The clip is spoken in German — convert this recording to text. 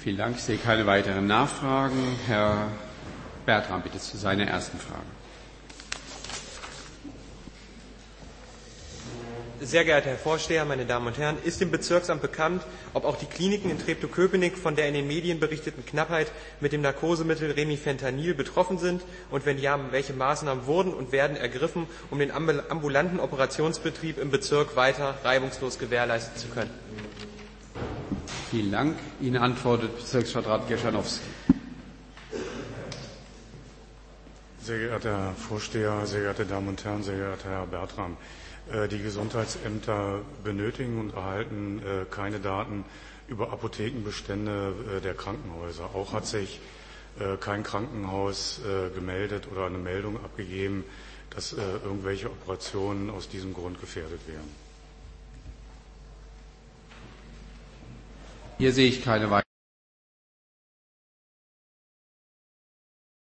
Vielen Dank. Ich sehe keine weiteren Nachfragen. Herr Bertram, bitte zu seiner ersten Frage. Sehr geehrter Herr Vorsteher, meine Damen und Herren, ist dem Bezirksamt bekannt, ob auch die Kliniken in Treptow-Köpenick von der in den Medien berichteten Knappheit mit dem Narkosemittel Remifentanil betroffen sind? Und wenn ja, welche Maßnahmen wurden und werden ergriffen, um den ambulanten Operationsbetrieb im Bezirk weiter reibungslos gewährleisten zu können? Vielen Dank. Ihnen antwortet Bezirksstadtrat Gerschanowski. Sehr geehrter Herr Vorsteher, sehr geehrte Damen und Herren, sehr geehrter Herr Bertram. Die Gesundheitsämter benötigen und erhalten keine Daten über Apothekenbestände der Krankenhäuser. Auch hat sich kein Krankenhaus gemeldet oder eine Meldung abgegeben, dass irgendwelche Operationen aus diesem Grund gefährdet wären. Hier sehe ich keine weiteren.